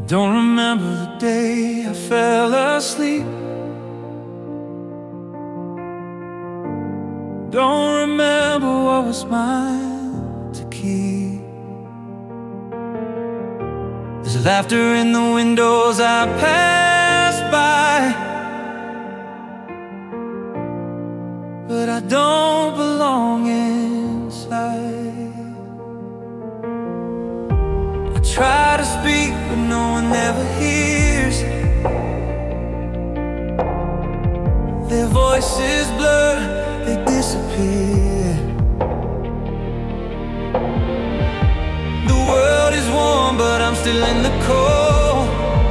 Don't remember the day I fell asleep. Don't remember what was mine to keep. There's laughter in the windows I pass by, but I don't belong inside. I try to speak, but no one ever hears. Their voices blur, they disappear. The world is warm, but I'm still in the cold,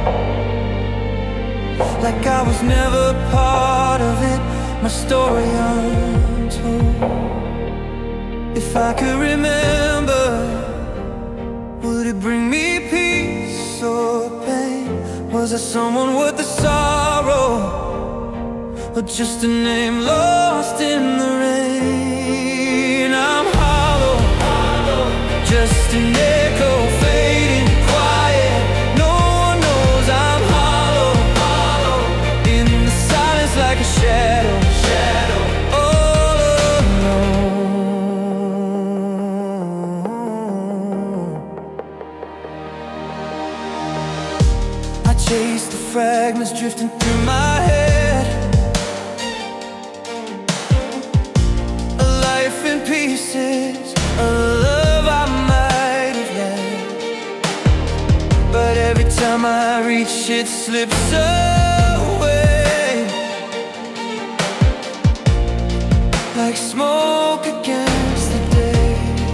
like I was never part of it, my story untold. If I could remember, would it bring me peace or pain? Was I someone worth the sorrow, or just a name lost in the rain? I'm hollow, just an echo fading quiet. No one knows I'm hollow, in the silence like a shadow, all alone. I chase the fragments drifting through my head, a life in pieces, a love I might have had. But every time I reach, it slips away, like smoke against the day.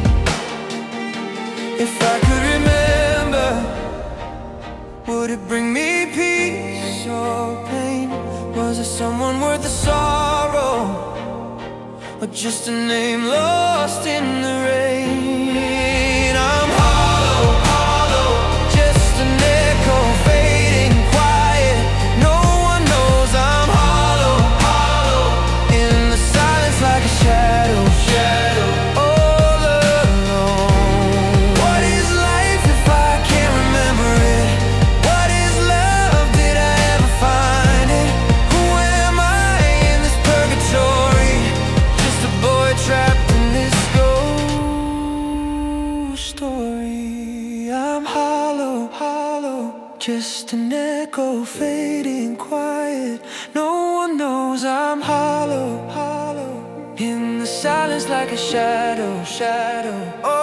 If I could remember, would it bring me peace or pain? Was it someone worth the sorrow, or just a name lost in the rain? I'm hollow, just an echo fading quiet. No one knows I'm hollow, in the silence like a shadow, all alone. What is life if I can't remember it? What is love, did I ever find it? Who am I in this purgatory? Just a boy trapped in this ghost story. I'm hollow, just an echo fading quiet. No one knows I'm hollow, in the silence like a shadow,